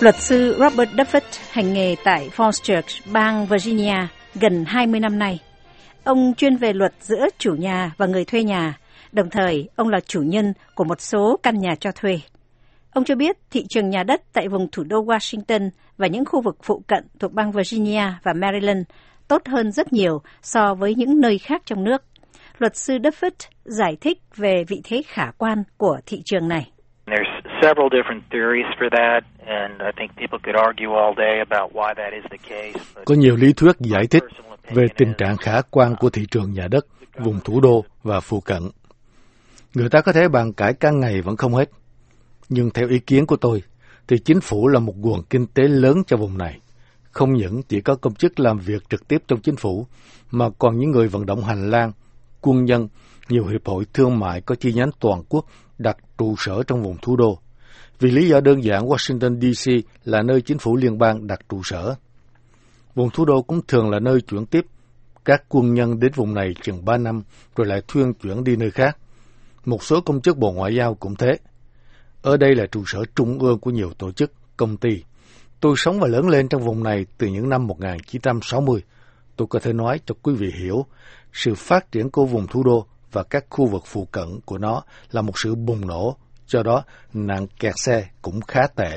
Luật sư Robert Duffett hành nghề tại Falls Church, bang Virginia gần 20 năm nay. Ông chuyên về luật giữa chủ nhà và người thuê nhà, đồng thời ông là chủ nhân của một số căn nhà cho thuê. Ông cho biết thị trường nhà đất tại vùng thủ đô Washington và những khu vực phụ cận thuộc bang Virginia và Maryland tốt hơn rất nhiều so với những nơi khác trong nước. Luật sư Duffett giải thích về vị thế khả quan của thị trường này. There's several different theories for that, and I think people could argue all day about why that is the case. Có nhiều lý thuyết giải thích về tình trạng khả quan của thị trường nhà đất, vùng thủ đô và phụ cận. Người ta có thể bàn cãi cả ngày vẫn không hết. Nhưng theo ý kiến của tôi, thì chính phủ là một nguồn kinh tế lớn cho vùng này. Không những chỉ có công chức làm việc trực tiếp trong chính phủ, mà còn những người vận động hành lang, quân nhân, nhiều hiệp hội thương mại có chi nhánh toàn quốc đặt trụ sở trong vùng thủ đô. Vì lý do đơn giản, Washington DC là nơi chính phủ liên bang đặt trụ sở. Vùng thủ đô cũng thường là nơi chuyển tiếp các quân nhân đến vùng này chừng 3 năm rồi lại thuyên chuyển đi nơi khác. Một số công chức Bộ Ngoại giao cũng thế. Ở đây là trụ sở trung ương của nhiều tổ chức, công ty. Tôi sống và lớn lên trong vùng này từ những năm 1960. Tôi có thể nói cho quý vị hiểu, sự phát triển của vùng thủ đô và các khu vực phụ cận của nó là một sự bùng nổ, do đó nạn kẹt xe cũng khá tệ.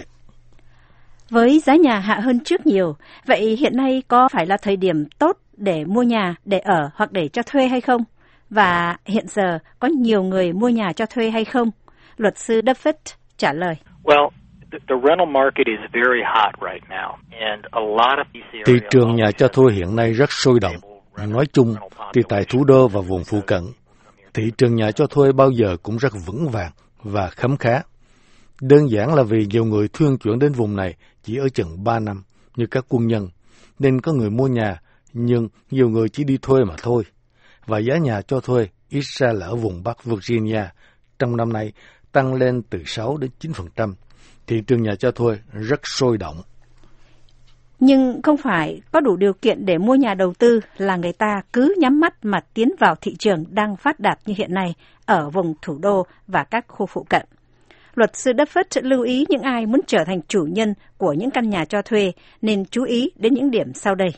Với giá nhà hạ hơn trước nhiều, vậy hiện nay có phải là thời điểm tốt để mua nhà, để ở hoặc để cho thuê hay không? Và hiện giờ có nhiều người mua nhà cho thuê hay không? Luật sư Duffett trả lời. Well, the rental market is very hot right now, and a lot of these areas. Thị trường nhà cho thuê hiện nay rất sôi động. Nói chung thì tại thủ đô và vùng phụ cận, thị trường nhà cho thuê bao giờ cũng rất vững vàng và khấm khá. Đơn giản là vì nhiều người thuyên chuyển đến vùng này chỉ ở chừng 3 năm, như các quân nhân, nên có người mua nhà, nhưng nhiều người chỉ đi thuê mà thôi. Và giá nhà cho thuê, ít ra là ở vùng Bắc Virginia, trong năm nay tăng lên từ 6 đến 9%. Thị trường nhà cho thuê rất sôi động. Nhưng không phải có đủ điều kiện để mua nhà đầu tư là người ta cứ nhắm mắt mà tiến vào thị trường đang phát đạt như hiện nay ở vùng thủ đô và các khu phụ cận. Luật sư Duffett lưu ý những ai muốn trở thành chủ nhân của những căn nhà cho thuê nên chú ý đến những điểm sau đây.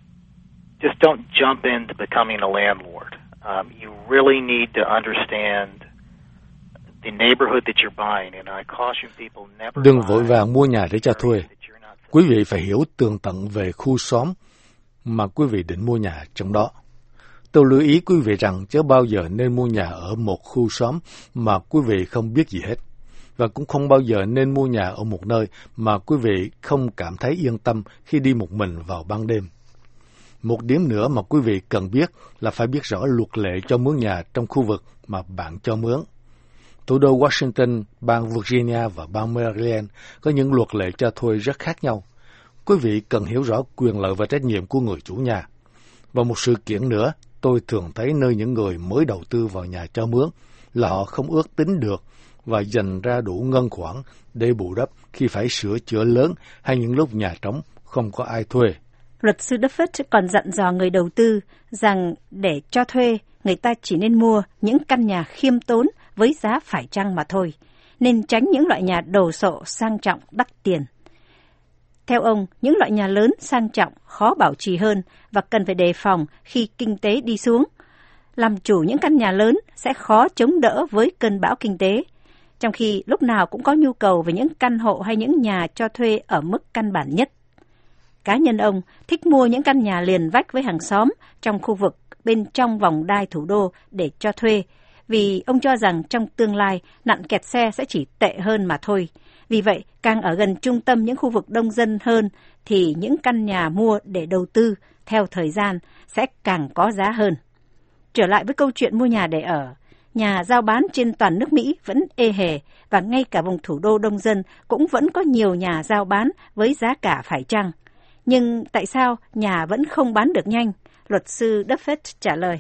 Just don't jump into becoming a landlord. You really need to understand the neighborhood that you're buying, and I caution people never. Đừng vội vàng mua nhà để cho thuê. Quý vị phải hiểu tường tận về khu xóm mà quý vị định mua nhà trong đó. Tôi lưu ý quý vị rằng chớ bao giờ nên mua nhà ở một khu xóm mà quý vị không biết gì hết. Và cũng không bao giờ nên mua nhà ở một nơi mà quý vị không cảm thấy yên tâm khi đi một mình vào ban đêm. Một điểm nữa mà quý vị cần biết là phải biết rõ luật lệ cho mướn nhà trong khu vực mà bạn cho mướn. Thủ đô Washington, bang Virginia và bang Maryland có những luật lệ cho thuê rất khác nhau. Quý vị cần hiểu rõ quyền lợi và trách nhiệm của người chủ nhà. Và một sự kiện nữa, tôi thường thấy nơi những người mới đầu tư vào nhà cho mướn là họ không ước tính được và dành ra đủ ngân khoản để bù đắp khi phải sửa chữa lớn hay những lúc nhà trống không có ai thuê. Luật sư Duffett còn dặn dò người đầu tư rằng để cho thuê, người ta chỉ nên mua những căn nhà khiêm tốn với giá phải chăng mà thôi, nên tránh những loại nhà đồ sộ sang trọng đắt tiền. Theo ông, những loại nhà lớn sang trọng khó bảo trì hơn và cần phải đề phòng khi kinh tế đi xuống. Làm chủ những căn nhà lớn sẽ khó chống đỡ với cơn bão kinh tế, trong khi lúc nào cũng có nhu cầu về những căn hộ hay những nhà cho thuê ở mức căn bản nhất. Cá nhân ông thích mua những căn nhà liền vách với hàng xóm trong khu vực bên trong vòng đai thủ đô để cho thuê, vì ông cho rằng trong tương lai nạn kẹt xe sẽ chỉ tệ hơn mà thôi. Vì vậy, càng ở gần trung tâm những khu vực đông dân hơn thì những căn nhà mua để đầu tư theo thời gian sẽ càng có giá hơn. Trở lại với câu chuyện mua nhà để ở, nhà giao bán trên toàn nước Mỹ vẫn ê hề và ngay cả vùng thủ đô đông dân cũng vẫn có nhiều nhà giao bán với giá cả phải chăng. Nhưng tại sao nhà vẫn không bán được nhanh? Luật sư Duffett trả lời.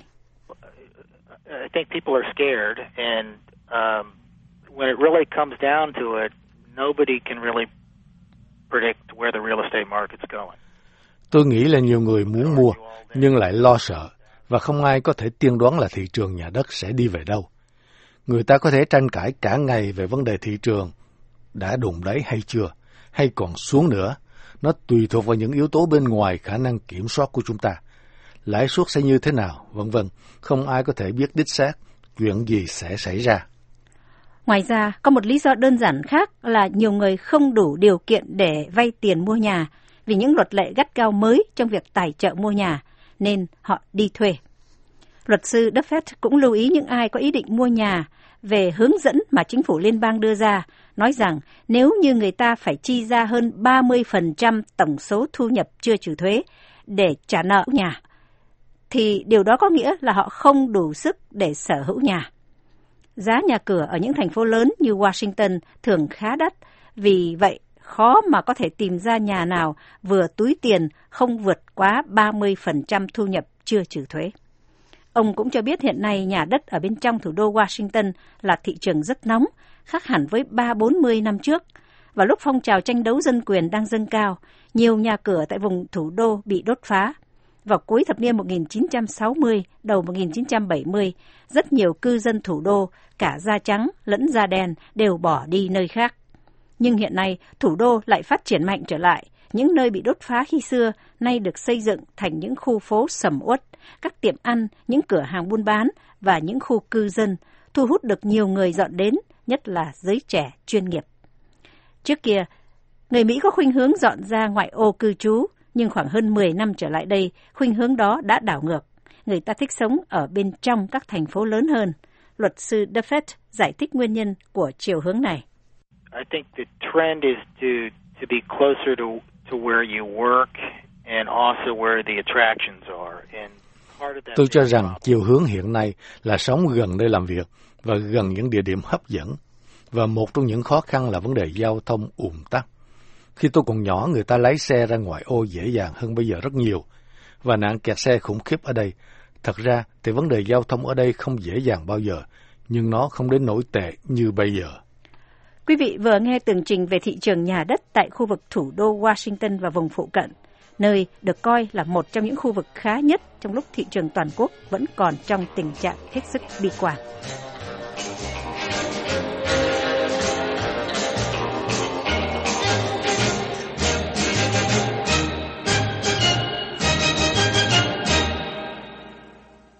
I think people are scared, and when it really comes down to it, nobody can really predict where the real estate market's going. Tôi nghĩ là nhiều người muốn mua, nhưng lại lo sợ, và không ai có thể tiên đoán là thị trường nhà đất sẽ đi về đâu. Người ta có thể tranh cãi cả ngày về vấn đề thị trường đã đụng đáy hay chưa, hay còn xuống nữa. Nó tùy thuộc vào những yếu tố bên ngoài khả năng kiểm soát của chúng ta. Lãi suất sẽ như thế nào, vân vân. Không ai có thể biết đích xác chuyện gì sẽ xảy ra. Ngoài ra, có một lý do đơn giản khác là nhiều người không đủ điều kiện để vay tiền mua nhà vì những luật lệ gắt gao mới trong việc tài trợ mua nhà, nên họ đi thuê. Luật sư Duffett cũng lưu ý những ai có ý định mua nhà về hướng dẫn mà chính phủ liên bang đưa ra, nói rằng nếu như người ta phải chi ra hơn 30% tổng số thu nhập chưa trừ thuế để trả nợ nhà, thì điều đó có nghĩa là họ không đủ sức để sở hữu nhà. Giá nhà cửa ở những thành phố lớn như Washington thường khá đắt, vì vậy khó mà có thể tìm ra nhà nào vừa túi tiền không vượt quá 30% thu nhập chưa trừ thuế. Ông cũng cho biết hiện nay nhà đất ở bên trong thủ đô Washington là thị trường rất nóng, khác hẳn với 30-40 năm trước. Và lúc phong trào tranh đấu dân quyền đang dâng cao, nhiều nhà cửa tại vùng thủ đô bị đốt phá. Vào cuối thập niên 1960, đầu 1970, rất nhiều cư dân thủ đô, cả da trắng lẫn da đen, đều bỏ đi nơi khác. Nhưng hiện nay, thủ đô lại phát triển mạnh trở lại. Những nơi bị đốt phá khi xưa nay được xây dựng thành những khu phố sầm uất, các tiệm ăn, những cửa hàng buôn bán và những khu cư dân, thu hút được nhiều người dọn đến, nhất là giới trẻ chuyên nghiệp. Trước kia, người Mỹ có khuynh hướng dọn ra ngoại ô cư trú, nhưng khoảng hơn 10 năm trở lại đây, khuynh hướng đó đã đảo ngược. Người ta thích sống ở bên trong các thành phố lớn hơn. Luật sư Duffett giải thích nguyên nhân của chiều hướng này. I think the trend is to be closer to where you work and also where the attractions are. And part of that. Tôi cho rằng chiều hướng hiện nay là sống gần nơi làm việc và gần những địa điểm hấp dẫn. Và một trong những khó khăn là vấn đề giao thông ùn tắc. Khi tôi còn nhỏ, người ta lái xe ra ngoại ô dễ dàng hơn bây giờ rất nhiều. Và nạn kẹt xe khủng khiếp ở đây. Thật ra thì vấn đề giao thông ở đây không dễ dàng bao giờ, nhưng nó không đến nỗi tệ như bây giờ. Quý vị vừa nghe tường trình về thị trường nhà đất tại khu vực thủ đô Washington và vùng phụ cận, nơi được coi là một trong những khu vực khá nhất trong lúc thị trường toàn quốc vẫn còn trong tình trạng hết sức bi quan.